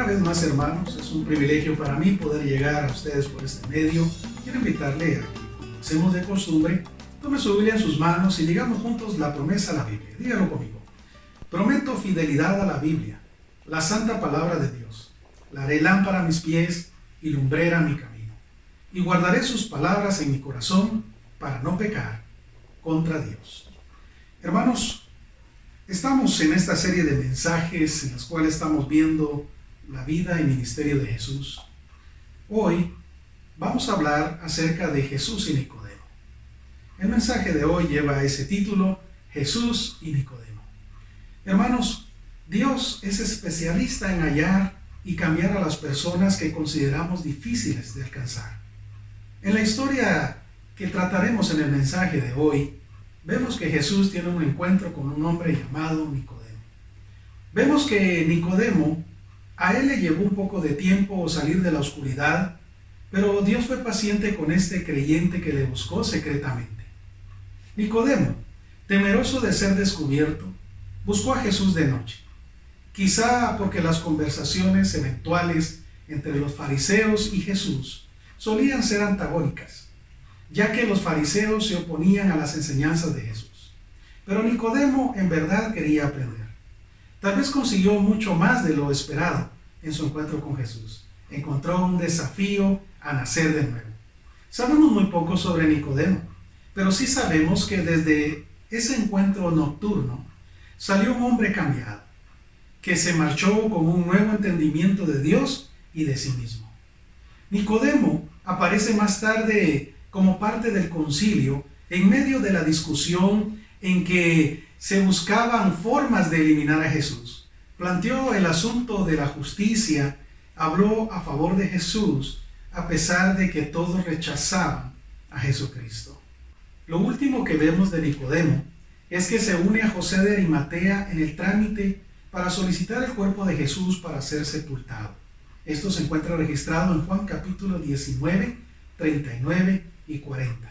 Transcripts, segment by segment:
vez más, hermanos, es un privilegio para mí poder llegar a ustedes por este medio. Quiero invitarle a que, como hacemos de costumbre, tome su Biblia en sus manos y digamos juntos la promesa a la Biblia. Dígalo conmigo. Prometo fidelidad a la Biblia, la santa palabra de Dios. La haré lámpara a mis pies y lumbrera a mi camino. Y guardaré sus palabras en mi corazón para no pecar contra Dios. Hermanos, estamos en esta serie de mensajes en las cuales estamos viendo la vida y ministerio de Jesús. Hoy vamos a hablar acerca de Jesús y Nicodemo. El mensaje de hoy lleva ese título, Jesús y Nicodemo. Hermanos, Dios es especialista en hallar y cambiar a las personas que consideramos difíciles de alcanzar. En la historia que trataremos en el mensaje de hoy, vemos que Jesús tiene un encuentro con un hombre llamado Nicodemo. Vemos que Nicodemo, a él le llevó un poco de tiempo salir de la oscuridad, pero Dios fue paciente con este creyente que le buscó secretamente. Nicodemo, temeroso de ser descubierto, buscó a Jesús de noche. Quizá porque las conversaciones eventuales entre los fariseos y Jesús solían ser antagónicas, ya que los fariseos se oponían a las enseñanzas de Jesús. Pero Nicodemo en verdad quería aprender. Tal vez consiguió mucho más de lo esperado en su encuentro con Jesús. Encontró un desafío a nacer de nuevo. Sabemos muy poco sobre Nicodemo, pero sí sabemos que desde ese encuentro nocturno salió un hombre cambiado, que se marchó con un nuevo entendimiento de Dios y de sí mismo. Nicodemo aparece más tarde como parte del concilio en medio de la discusión en que se buscaban formas de eliminar a Jesús. Planteó el asunto de la justicia, habló a favor de Jesús, a pesar de que todos rechazaban a Jesucristo. Lo último que vemos de Nicodemo es que se une a José de Arimatea en el trámite para solicitar el cuerpo de Jesús para ser sepultado. Esto se encuentra registrado en Juan capítulo 19, 39 y 40.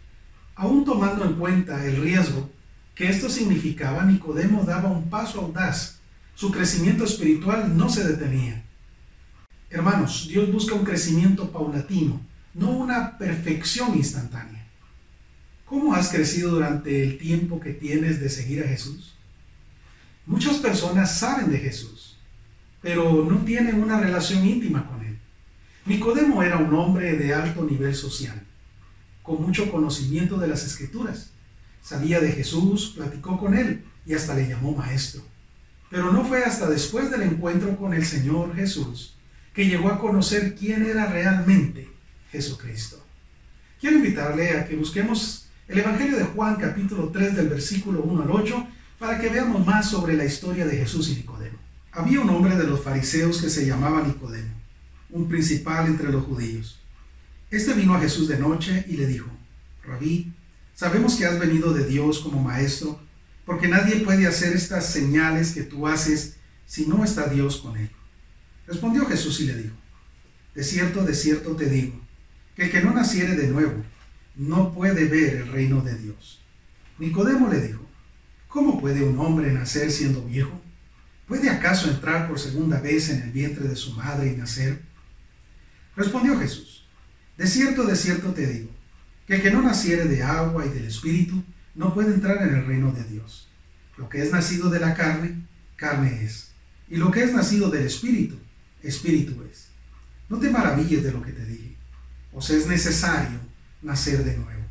Aún tomando en cuenta el riesgo que esto significaba, Nicodemo daba un paso audaz. Su crecimiento espiritual no se detenía. Hermanos, Dios busca un crecimiento paulatino, no una perfección instantánea. ¿Cómo has crecido durante el tiempo que tienes de seguir a Jesús? Muchas personas saben de Jesús, pero no tienen una relación íntima con Él. Nicodemo era un hombre de alto nivel social, con mucho conocimiento de las Escrituras. Sabía de Jesús, platicó con Él y hasta le llamó maestro. Pero no fue hasta después del encuentro con el Señor Jesús que llegó a conocer quién era realmente Jesucristo. Quiero invitarle a que busquemos el Evangelio de Juan capítulo 3 del versículo 1 al 8 para que veamos más sobre la historia de Jesús y Nicodemo. Había un hombre de los fariseos que se llamaba Nicodemo, un principal entre los judíos. Este vino a Jesús de noche y le dijo: Rabí, sabemos que has venido de Dios como maestro, porque nadie puede hacer estas señales que tú haces si no está Dios con él. Respondió Jesús y le dijo: de cierto te digo, que el que no naciere de nuevo no puede ver el reino de Dios. Nicodemo le dijo: ¿cómo puede un hombre nacer siendo viejo? ¿Puede acaso entrar por segunda vez en el vientre de su madre y nacer? Respondió Jesús: de cierto te digo, que el que no naciere de agua y del Espíritu no puede entrar en el reino de Dios. Lo que es nacido de la carne, carne es, y lo que es nacido del Espíritu, Espíritu es. No te maravilles de lo que te dije, os es necesario nacer de nuevo.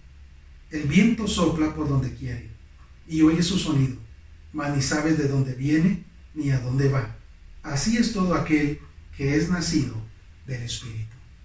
El viento sopla por donde quiere, y oyes su sonido, mas ni sabes de dónde viene ni a dónde va. Así es todo aquel que es nacido del Espíritu.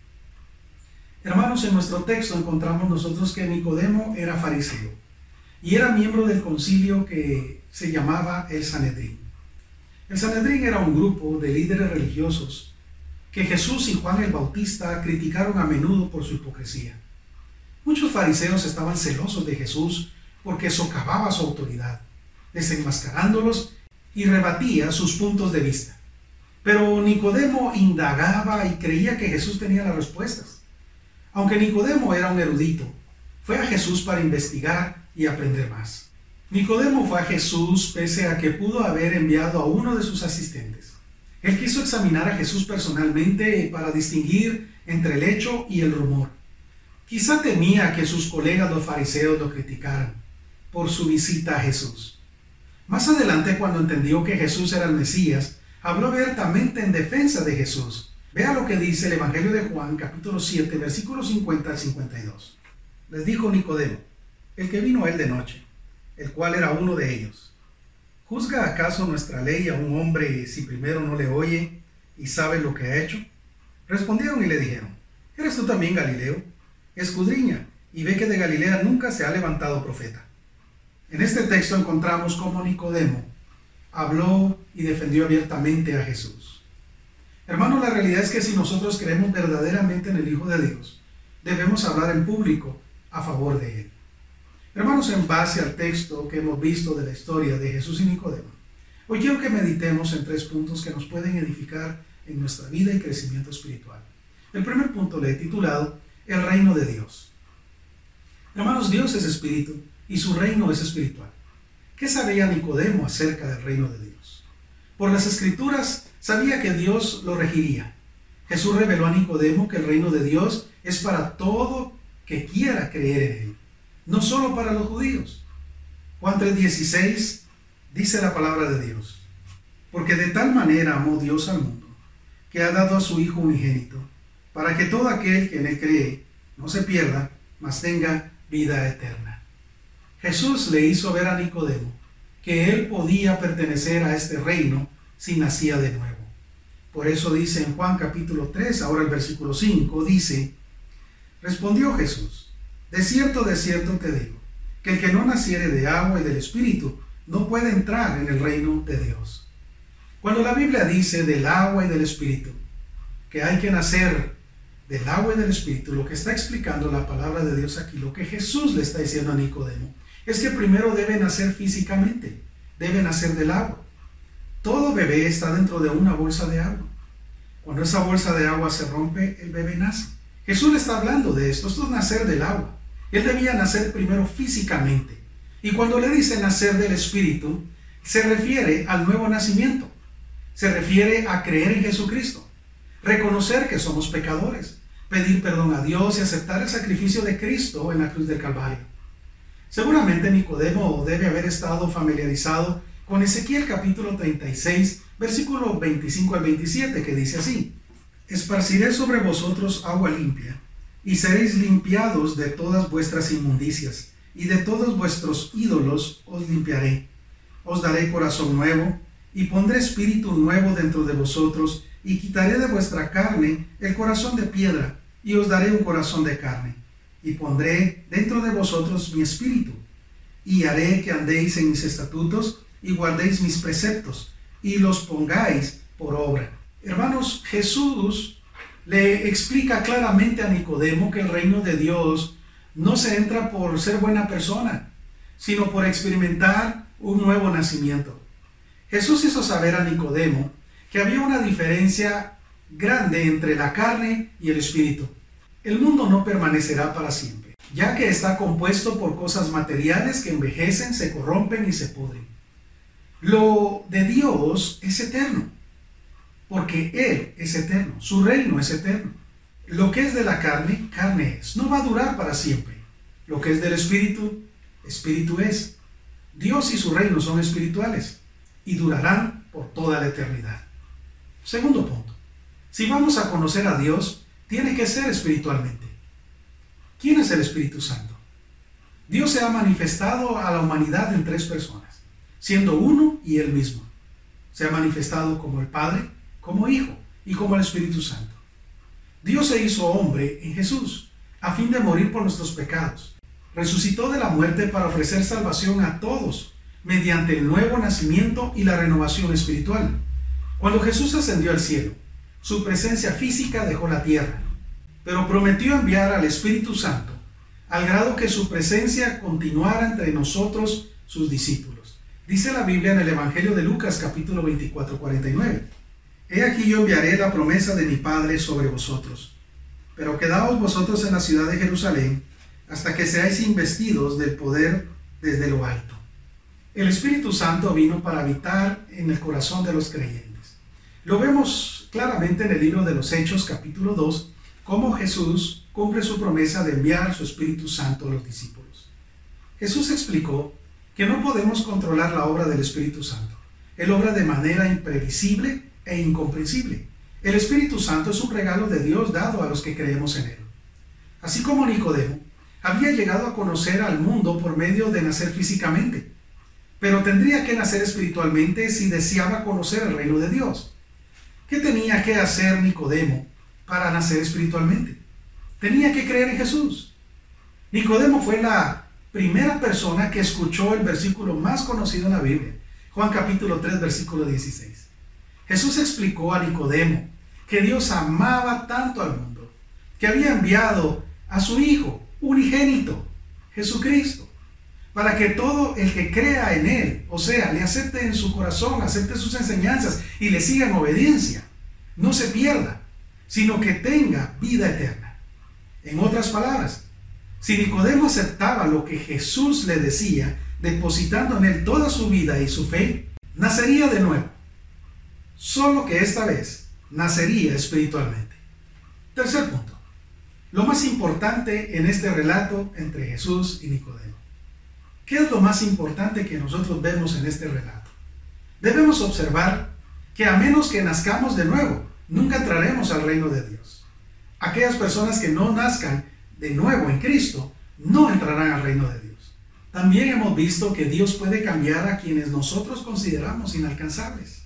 Hermanos, en nuestro texto encontramos nosotros que Nicodemo era fariseo y era miembro del concilio que se llamaba el Sanedrín. El Sanedrín era un grupo de líderes religiosos que Jesús y Juan el Bautista criticaron a menudo por su hipocresía. Muchos fariseos estaban celosos de Jesús porque socavaba su autoridad, desenmascarándolos y rebatía sus puntos de vista. Pero Nicodemo indagaba y creía que Jesús tenía las respuestas. Aunque Nicodemo era un erudito, fue a Jesús para investigar y aprender más. Nicodemo fue a Jesús pese a que pudo haber enviado a uno de sus asistentes. Él quiso examinar a Jesús personalmente para distinguir entre el hecho y el rumor. Quizá temía que sus colegas los fariseos lo criticaran por su visita a Jesús. Más adelante, cuando entendió que Jesús era el Mesías, habló abiertamente en defensa de Jesús. Vea lo que dice el Evangelio de Juan, capítulo 7, versículos 50 al 52. Les dijo Nicodemo, el que vino a él de noche, el cual era uno de ellos: ¿Juzga acaso nuestra ley a un hombre si primero no le oye y sabe lo que ha hecho? Respondieron y le dijeron: ¿Eres tú también Galileo? Escudriña y ve que de Galilea nunca se ha levantado profeta. En este texto encontramos cómo Nicodemo habló y defendió abiertamente a Jesús. Hermanos, la realidad es que si nosotros creemos verdaderamente en el Hijo de Dios, debemos hablar en público a favor de Él. Hermanos, en base al texto que hemos visto de la historia de Jesús y Nicodemo, hoy quiero que meditemos en 3 puntos que nos pueden edificar en nuestra vida y crecimiento espiritual. El primer punto le he titulado El reino de Dios. Hermanos, Dios es espíritu y su reino es espiritual. ¿Qué sabía Nicodemo acerca del reino de Dios? Por las Escrituras sabía que Dios lo regiría. Jesús reveló a Nicodemo que el reino de Dios es para todo que quiera creer en Él, no solo para los judíos. Juan 3:16 dice la palabra de Dios: porque de tal manera amó Dios al mundo, que ha dado a su Hijo unigénito, para que todo aquel que en Él cree no se pierda, mas tenga vida eterna. Jesús le hizo ver a Nicodemo que él podía pertenecer a este reino si nacía de nuevo. Por eso dice en Juan capítulo 3, ahora el versículo 5, dice: respondió Jesús: de cierto te digo, que el que no naciere de agua y del Espíritu no puede entrar en el reino de Dios. Cuando la Biblia dice del agua y del Espíritu, que hay que nacer del agua y del Espíritu, lo que está explicando la palabra de Dios aquí, lo que Jesús le está diciendo a Nicodemo, es que primero debe nacer físicamente, debe nacer del agua. Todo bebé está dentro de una bolsa de agua. Cuando esa bolsa de agua se rompe, el bebé nace. Jesús le está hablando de esto es nacer del agua. Él debía nacer primero físicamente. Y cuando le dice nacer del Espíritu, se refiere al nuevo nacimiento. Se refiere a creer en Jesucristo, reconocer que somos pecadores, pedir perdón a Dios y aceptar el sacrificio de Cristo en la cruz del Calvario. Seguramente Nicodemo debe haber estado familiarizado con Ezequiel capítulo 36, versículo 25 al 27, que dice así: esparciré sobre vosotros agua limpia, y seréis limpiados de todas vuestras inmundicias, y de todos vuestros ídolos os limpiaré. Os daré corazón nuevo, y pondré espíritu nuevo dentro de vosotros, y quitaré de vuestra carne el corazón de piedra, y os daré un corazón de carne. Y pondré dentro de vosotros mi espíritu, y haré que andéis en mis estatutos, y guardéis mis preceptos, y los pongáis por obra. Hermanos, Jesús le explica claramente a Nicodemo que el reino de Dios no se entra por ser buena persona, sino por experimentar un nuevo nacimiento. Jesús hizo saber a Nicodemo que había una diferencia grande entre la carne y el espíritu. El mundo no permanecerá para siempre, ya que está compuesto por cosas materiales que envejecen, se corrompen y se pudren. Lo de Dios es eterno, porque Él es eterno, su reino es eterno. Lo que es de la carne, carne es, no va a durar para siempre. Lo que es del espíritu, espíritu es. Dios y su reino son espirituales y durarán por toda la eternidad. Segundo punto, si vamos a conocer a Dios, tiene que ser espiritualmente. ¿Quién es el Espíritu Santo? Dios se ha manifestado a la humanidad en 3 personas, siendo uno y Él mismo. Se ha manifestado como el Padre, como Hijo y como el Espíritu Santo. Dios se hizo hombre en Jesús, a fin de morir por nuestros pecados. Resucitó de la muerte para ofrecer salvación a todos, mediante el nuevo nacimiento y la renovación espiritual. Cuando Jesús ascendió al cielo, su presencia física dejó la tierra, pero prometió enviar al Espíritu Santo, al grado que su presencia continuara entre nosotros, sus discípulos. Dice la Biblia en el Evangelio de Lucas, capítulo 24, 49. He aquí yo enviaré la promesa de mi Padre sobre vosotros, pero quedaos vosotros en la ciudad de Jerusalén, hasta que seáis investidos del poder desde lo alto. El Espíritu Santo vino para habitar en el corazón de los creyentes. Lo vemos claramente en el libro de los Hechos, capítulo 2, cómo Jesús cumple su promesa de enviar su Espíritu Santo a los discípulos. Jesús explicó que no podemos controlar la obra del Espíritu Santo. Él obra de manera imprevisible e incomprensible. El Espíritu Santo es un regalo de Dios dado a los que creemos en Él. Así como Nicodemo había llegado a conocer al mundo por medio de nacer físicamente, pero tendría que nacer espiritualmente si deseaba conocer el reino de Dios. ¿Qué tenía que hacer Nicodemo para nacer espiritualmente? Tenía que creer en Jesús. Nicodemo fue la primera persona que escuchó el versículo más conocido en la Biblia, Juan capítulo 3, versículo 16. Jesús explicó a Nicodemo que Dios amaba tanto al mundo, que había enviado a su Hijo unigénito, Jesucristo, para que todo el que crea en Él, o sea, le acepte en su corazón, acepte sus enseñanzas y le siga en obediencia, no se pierda, sino que tenga vida eterna. En otras palabras, si Nicodemo aceptaba lo que Jesús le decía, depositando en Él toda su vida y su fe, nacería de nuevo. Solo que esta vez nacería espiritualmente. Tercer punto. Lo más importante en este relato entre Jesús y Nicodemo. ¿Qué es lo más importante que nosotros vemos en este relato? Debemos observar que a menos que nazcamos de nuevo, nunca entraremos al reino de Dios. Aquellas personas que no nazcan de nuevo en Cristo, no entrarán al reino de Dios. También hemos visto que Dios puede cambiar a quienes nosotros consideramos inalcanzables.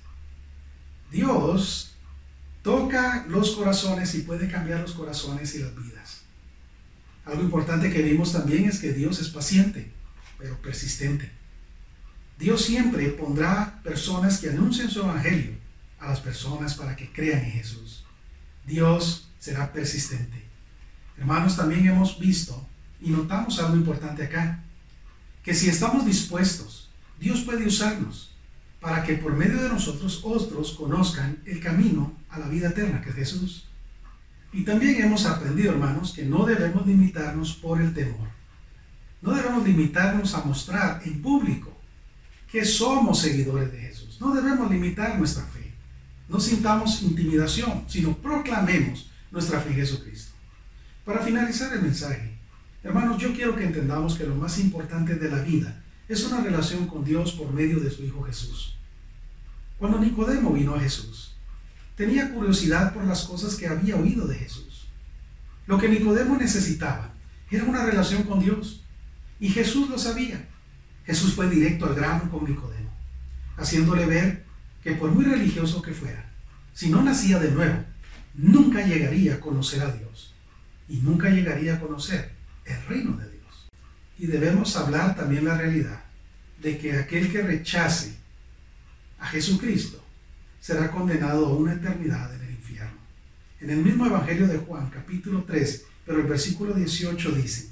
Dios toca los corazones y puede cambiar los corazones y las vidas. Algo importante que vimos también es que Dios es paciente, pero persistente. Dios siempre pondrá personas que anuncien su evangelio a las personas para que crean en Jesús. Dios será persistente. Hermanos, también hemos visto y notamos algo importante acá, que si estamos dispuestos, Dios puede usarnos para que por medio de nosotros otros conozcan el camino a la vida eterna, que es Jesús. Y también hemos aprendido, hermanos, que no debemos limitarnos por el temor. No debemos limitarnos a mostrar en público que somos seguidores de Jesús. No debemos limitar nuestra fe. No sintamos intimidación, sino proclamemos nuestra fe en Jesucristo. Para finalizar el mensaje, hermanos, yo quiero que entendamos que lo más importante de la vida es una relación con Dios por medio de su Hijo Jesús. Cuando Nicodemo vino a Jesús, tenía curiosidad por las cosas que había oído de Jesús. Lo que Nicodemo necesitaba era una relación con Dios, y Jesús lo sabía. Jesús fue directo al grano con Nicodemo, haciéndole ver que por muy religioso que fuera, si no nacía de nuevo, nunca llegaría a conocer a Dios, y nunca llegaría a conocer el reino de Dios. Y debemos hablar también la realidad de que aquel que rechace a Jesucristo será condenado a una eternidad en el infierno. En el mismo Evangelio de Juan, capítulo 3, pero el versículo 18 dice: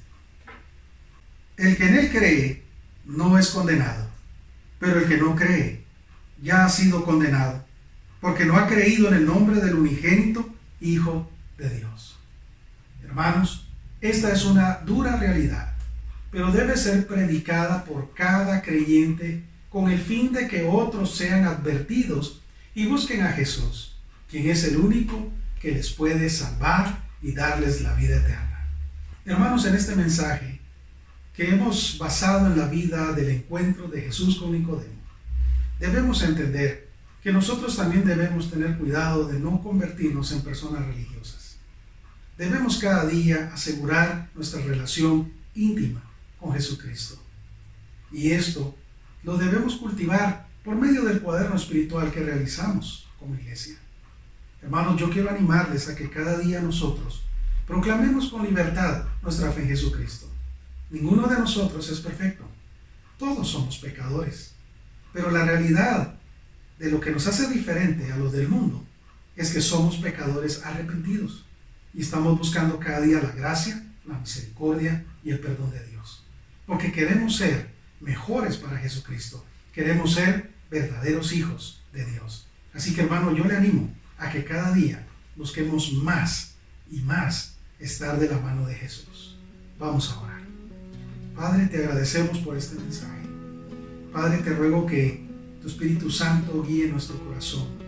el que en él cree no es condenado, pero el que no cree ya ha sido condenado, porque no ha creído en el nombre del unigénito Hijo de Dios. Hermanos, esta es una dura realidad, pero debe ser predicada por cada creyente con el fin de que otros sean advertidos y busquen a Jesús, quien es el único que les puede salvar y darles la vida eterna. Hermanos, en este mensaje que hemos basado en la vida del encuentro de Jesús con Nicodemo, debemos entender que nosotros también debemos tener cuidado de no convertirnos en personas religiosas. Debemos cada día asegurar nuestra relación íntima con Jesucristo. Y esto lo debemos cultivar por medio del cuaderno espiritual que realizamos como iglesia. Hermanos, yo quiero animarles a que cada día nosotros proclamemos con libertad nuestra fe en Jesucristo. Ninguno de nosotros es perfecto. Todos somos pecadores. Pero la realidad de lo que nos hace diferente a los del mundo es que somos pecadores arrepentidos y estamos buscando cada día la gracia, la misericordia y el perdón de Dios. Porque queremos ser mejores para Jesucristo. Queremos ser verdaderos hijos de Dios. Así que, hermano, yo le animo a que cada día busquemos más y más estar de la mano de Jesús. Vamos a orar. Padre, te agradecemos por este mensaje. Padre, te ruego que tu Espíritu Santo guíe nuestro corazón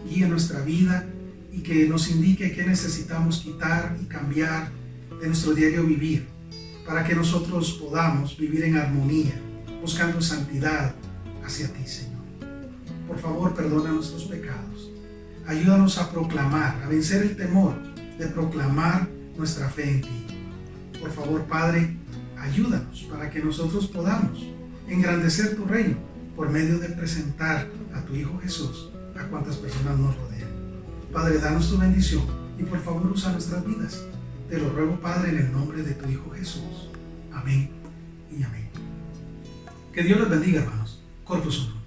guíe nuestra vida y que nos indique qué necesitamos quitar y cambiar de nuestro diario vivir, para que nosotros podamos vivir en armonía, buscando santidad hacia ti, Señor. Por favor, perdona nuestros pecados. Ayúdanos a proclamar, a vencer el temor de proclamar nuestra fe en ti. Por favor, Padre, ayúdanos para que nosotros podamos engrandecer tu reino por medio de presentar a tu Hijo Jesús a cuantas personas nos rodean. Padre, danos tu bendición y por favor usa nuestras vidas. Te lo ruego, Padre, en el nombre de tu Hijo Jesús. Amén y amén. Que Dios los bendiga, hermanos. Corpus Uno.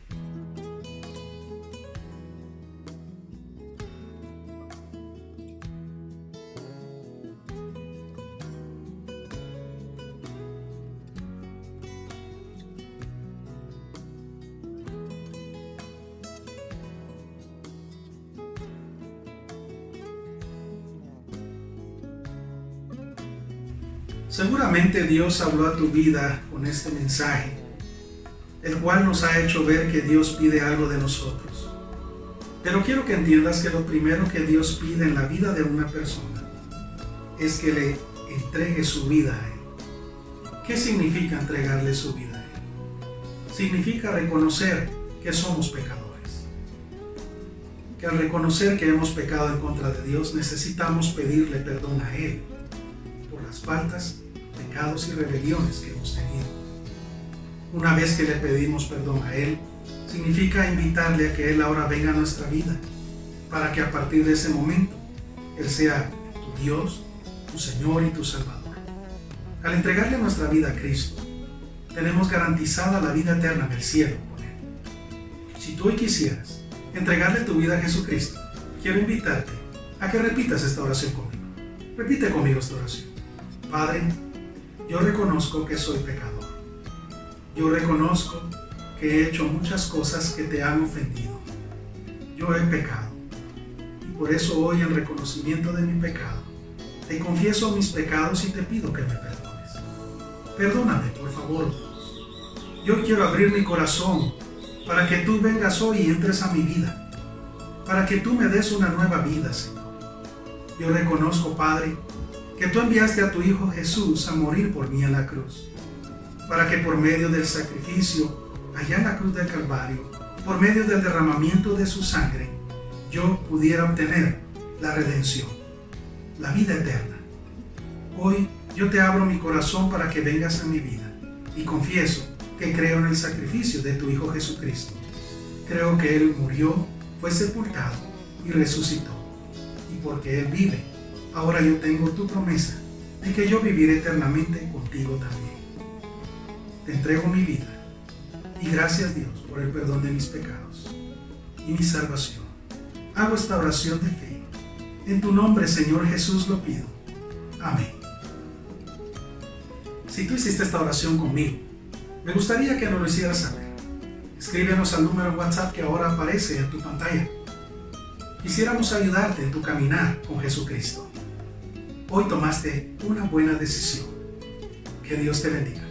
Seguramente Dios habló a tu vida con este mensaje, el cual nos ha hecho ver que Dios pide algo de nosotros. Pero quiero que entiendas que lo primero que Dios pide en la vida de una persona es que le entregue su vida a Él. ¿Qué significa entregarle su vida a Él? Significa reconocer que somos pecadores. Que al reconocer que hemos pecado en contra de Dios, necesitamos pedirle perdón a Él por las faltas, pecados y rebeliones que hemos tenido. Una vez que le pedimos perdón a Él, significa invitarle a que Él ahora venga a nuestra vida, para que a partir de ese momento Él sea tu Dios, tu Señor y tu Salvador. Al entregarle nuestra vida a Cristo, tenemos garantizada la vida eterna en el cielo con Él. Si tú hoy quisieras entregarle tu vida a Jesucristo, quiero invitarte a que repitas esta oración conmigo. Repite conmigo esta oración. Padre, yo reconozco que soy pecador. Yo reconozco que he hecho muchas cosas que te han ofendido. Yo he pecado. Y por eso hoy, en reconocimiento de mi pecado, te confieso mis pecados y te pido que me perdones. Perdóname, por favor. Yo quiero abrir mi corazón para que tú vengas hoy y entres a mi vida, para que tú me des una nueva vida, Señor. Yo reconozco, Padre, que tú enviaste a tu Hijo Jesús a morir por mí en la cruz, para que por medio del sacrificio allá en la cruz del Calvario, por medio del derramamiento de su sangre, yo pudiera obtener la redención, la vida eterna. Hoy yo te abro mi corazón para que vengas a mi vida y confieso que creo en el sacrificio de tu Hijo Jesucristo. Creo que Él murió, fue sepultado y resucitó. Y porque Él vive, ahora yo tengo tu promesa de que yo viviré eternamente contigo también. Te entrego mi vida y gracias, Dios, por el perdón de mis pecados y mi salvación. Hago esta oración de fe. En tu nombre, Señor Jesús, lo pido. Amén. Si tú hiciste esta oración conmigo, me gustaría que nos lo hicieras saber. Escríbenos al número WhatsApp que ahora aparece en tu pantalla. Quisiéramos ayudarte en tu caminar con Jesucristo. Hoy tomaste una buena decisión. Que Dios te bendiga.